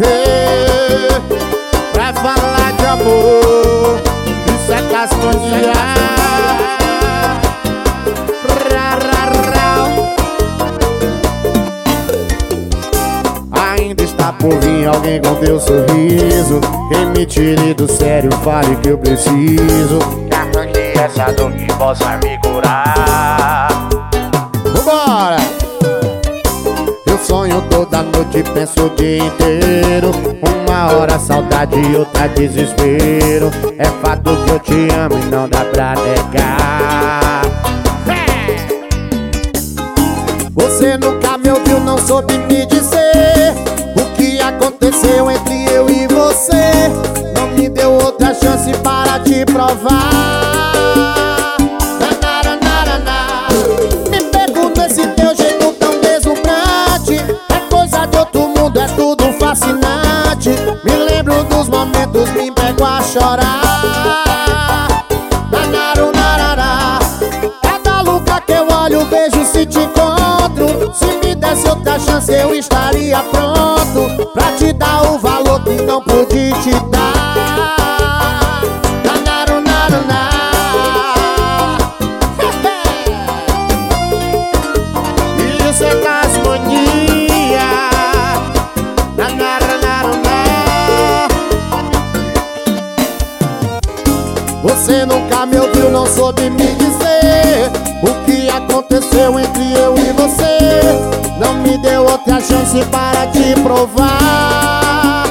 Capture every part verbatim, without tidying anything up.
Hey, pra falar de amor, isso é castonha. Ainda está por vir alguém com teu sorriso, quem me tire do sério, fale que eu preciso, que arranque essa dor que possa me curar. Vambora! Eu sonho toda noite, penso o dia inteiro. Uma hora saudade e outra desespero. É fato que eu te amo e não dá pra negar. Você nunca me ouviu, não soube me dizer o que aconteceu entre eu e você. Não me deu outra chance para te provar. Me pego nesse teu jeito tão deslumbrante. É coisa de outro mundo, é tudo fascinante. Me lembro dos momentos, me pego a chorar. Cada lugar que eu olho, vejo se te encontro. Se me desse outra chance eu estaria pronto pra te dar o valor que não pude te dar. Isso é gasmonia. Você nunca me ouviu, não soube me dizer o que aconteceu entre eu e você. Não me deu outra chance para te provar.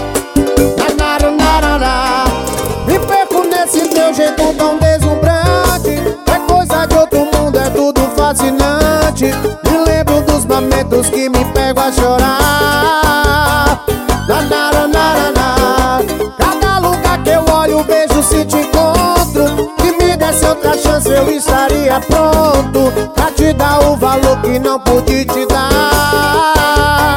Me perco nesse teu jeito tão deslumbrante. É coisa de outro mundo, é tudo fascinante. Me lembro dos momentos que me pego a chorar. Cada lugar que eu olho, vejo se te encontro. Se me desse outra chance eu estaria pronto pra te dar o valor que não pude te dar.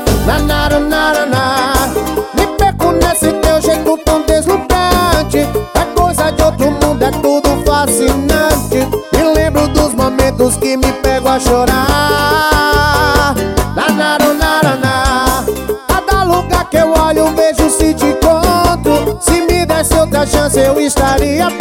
Me perco nesse teu jeito tão deslumbrante. É coisa de outro mundo, é tudo fascinante. Me lembro dos momentos que me pego a chorar. Cada lugar que eu olho, vejo se te encontro. Se me desse outra chance eu estaria